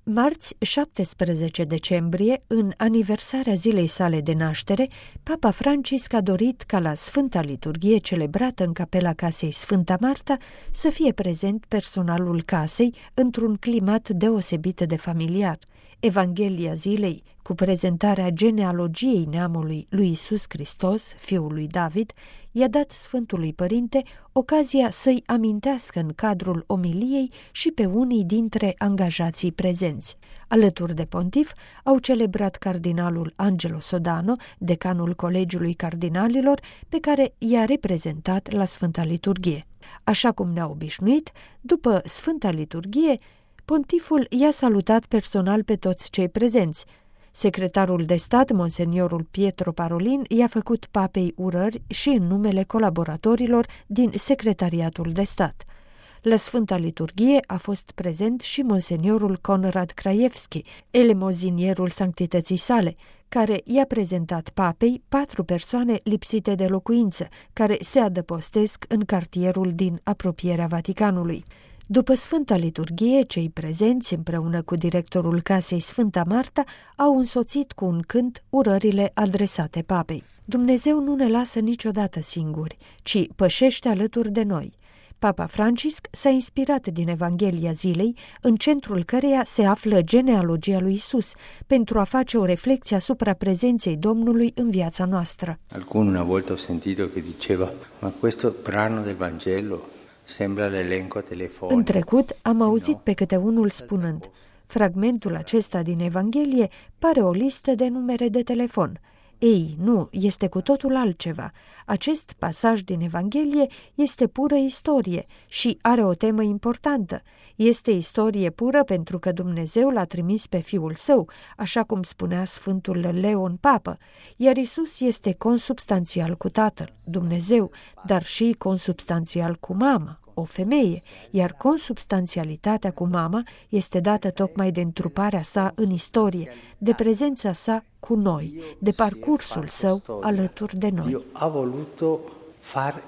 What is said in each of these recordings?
Marți, 17 decembrie, în aniversarea zilei sale de naștere, Papa Francisc a dorit ca la Sfânta Liturghie celebrată în capela casei Sfânta Marta să fie prezent personalul casei într-un climat deosebit de familiar. Evanghelia zilei, cu prezentarea genealogiei neamului lui Iisus Hristos, fiul lui David, i-a dat Sfântului Părinte ocazia să-i amintească în cadrul omiliei și pe unii dintre angajații prezenți. Alături de pontif au celebrat cardinalul Angelo Sodano, decanul Colegiului Cardinalilor, pe care i-a reprezentat la Sfânta Liturghie. Așa cum ne-a obișnuit, după Sfânta Liturghie, pontiful i-a salutat personal pe toți cei prezenți. Secretarul de stat, monseniorul Pietro Parolin, i-a făcut papei urări și în numele colaboratorilor din Secretariatul de stat. La Sfânta Liturghie a fost prezent și monseniorul Conrad Krajewski, elemozinierul sanctității sale, care i-a prezentat papei 4 persoane lipsite de locuință, care se adăpostesc în cartierul din apropierea Vaticanului. După Sfânta Liturghie, cei prezenți, împreună cu directorul casei Sfânta Marta, au însoțit cu un cânt urările adresate papei. Dumnezeu nu ne lasă niciodată singuri, ci pășește alături de noi. Papa Francisc s-a inspirat din Evanghelia zilei, în centrul căreia se află genealogia lui Isus, pentru a face o reflecție asupra prezenței Domnului în viața noastră. Alcuni una volta ho sentito che diceva: "Ma questo brano del Vangelo sembra l'elenco telefonico." În trecut am auzit pe câte unul spunând: fragmentul acesta din Evanghelie pare o listă de numere de telefon. Ei, nu, este cu totul altceva. Acest pasaj din Evanghelie este pură istorie și are o temă importantă. Este istorie pură pentru că Dumnezeu l-a trimis pe Fiul Său, așa cum spunea Sfântul Leon Papă, iar Isus este consubstanțial cu Tatăl, Dumnezeu, dar și consubstanțial cu Mama, o femeie, iar consubstanțialitatea cu Mama este dată tocmai de întruparea sa în istorie, de prezența sa cu noi, de parcursul său alături de noi. Dio ha voluto fare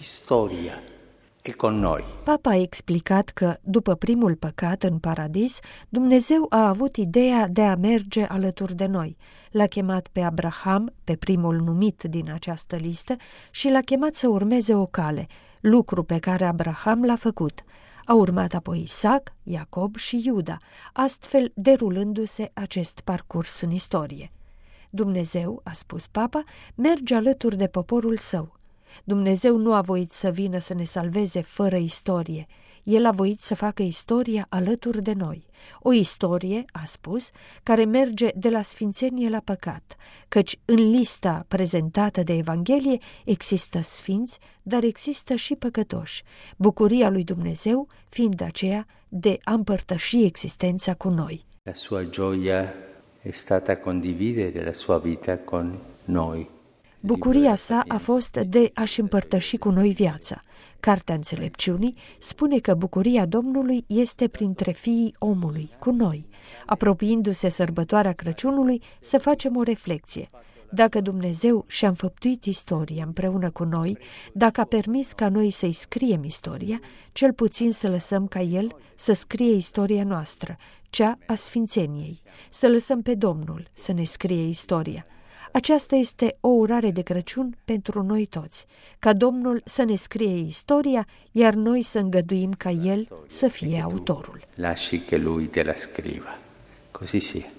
storia e con noi. Papa a explicat că, după primul păcat în paradis, Dumnezeu a avut ideea de a merge alături de noi. L-a chemat pe Abraham, pe primul numit din această listă, și l-a chemat să urmeze o cale, lucru pe care Abraham l-a făcut. A urmat apoi Isaac, Iacob și Iuda, astfel derulându-se acest parcurs în istorie. Dumnezeu, a spus Papa, merge alături de poporul său. Dumnezeu nu a voit să vină să ne salveze fără istorie. El a voit să facă istoria alături de noi. O istorie, a spus, care merge de la sfințenie la păcat, căci în lista prezentată de Evanghelie există sfinți, dar există și păcătoși, bucuria lui Dumnezeu fiind aceea de a împărtăși existența cu noi. La sua gioia è stata condividere la sua vita con noi. Bucuria sa a fost de a-și împărtăși cu noi viața. Cartea Înțelepciunii spune că bucuria Domnului este printre fiii omului, cu noi. Apropiindu-se sărbătoarea Crăciunului, să facem o reflecție. Dacă Dumnezeu și-a înfăptuit istoria împreună cu noi, dacă a permis ca noi să-i scriem istoria, cel puțin să lăsăm ca El să scrie istoria noastră, cea a sfințeniei. Să lăsăm pe Domnul să ne scrie istoria. Aceasta este o urare de Crăciun pentru noi toți, ca Domnul să ne scrie istoria, iar noi să îngăduim ca El să fie autorul. Lasci che Lui te la scriva. Così sia.